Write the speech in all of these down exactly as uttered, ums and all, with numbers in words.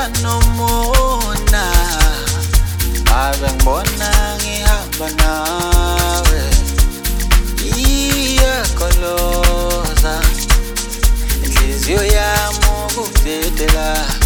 banomona ave ngibona ngihamba nawe iyakoloza inhliziyo yami ukudedela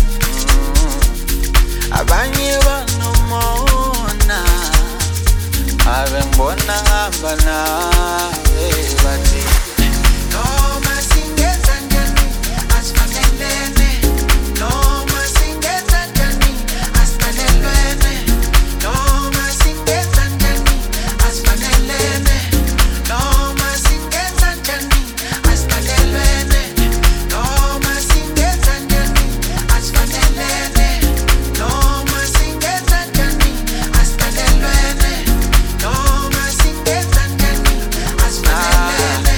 abanye banomona ave ngibona ngihamba nawe bathi noma singenza njani asifanelene noma singenza njani asifanelene noma singenza njani asifanelene noma singenza njani asifanelene noma singenza njani asifanelene noma singenza njani asifanelene noma singenza njani asifanelene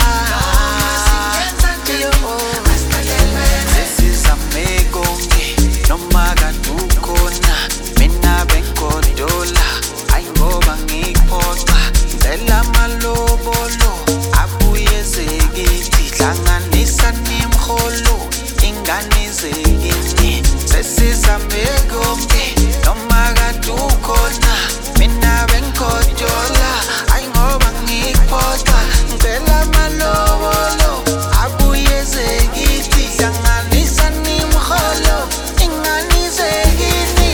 noma kadukhona mina bengodola ayingoba ngikuphoxa ngicela amalobolo abuye zekithi hlanganisa nemholo ingane zekini sesizame konke noma kadukhona mina bengodola ayingoba ngikuphoxa ngicela amalobolo abuye zekithi hlanganisa nemholo ingane zekini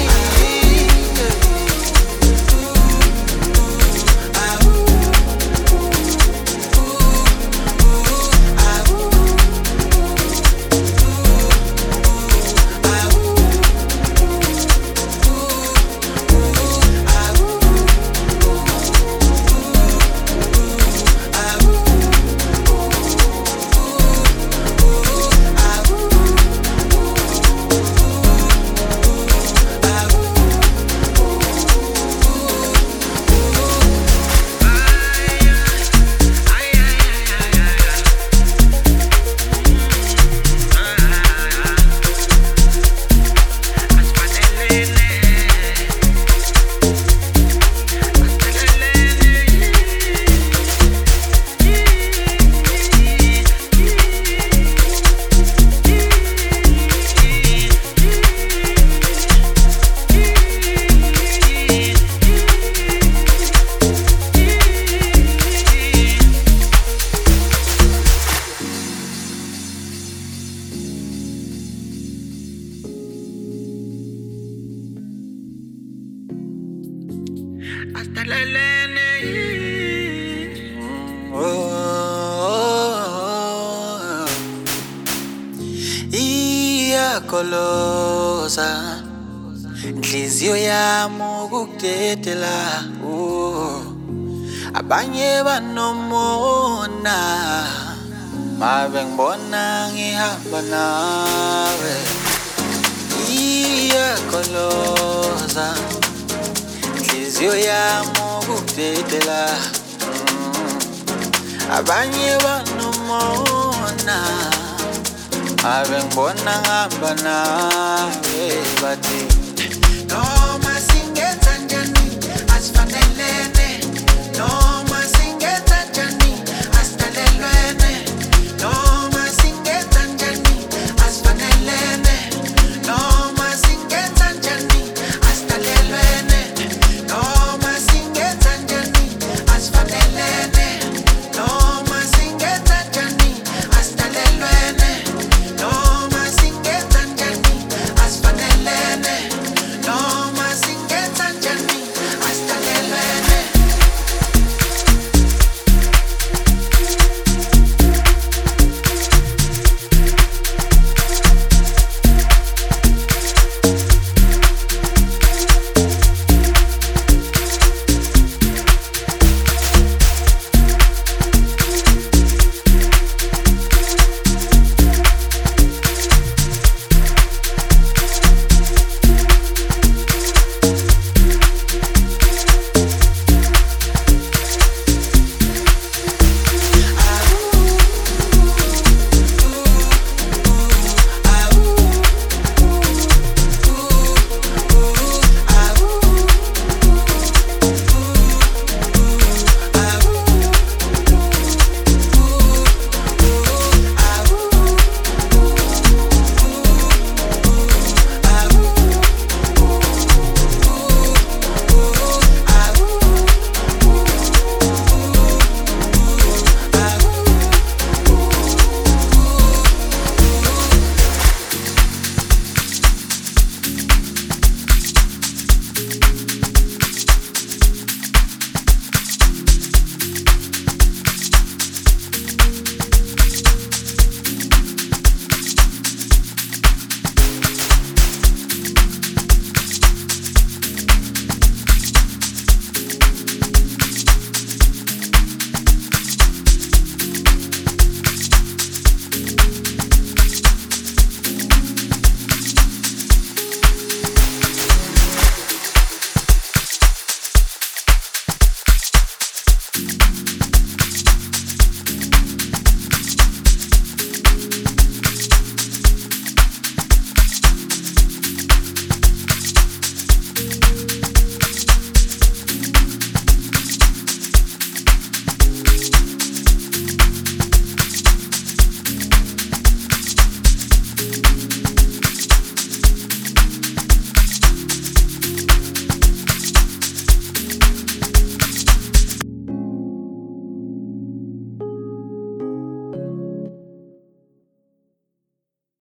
hasta la lene iyakoloza inhliziyo yami ukudedela abanye banomona mabe ngibona ngihamba nawe iyakoloza inhliziyo yami ukudedela abanye banomona ave ngibona ngihamba nawe bathi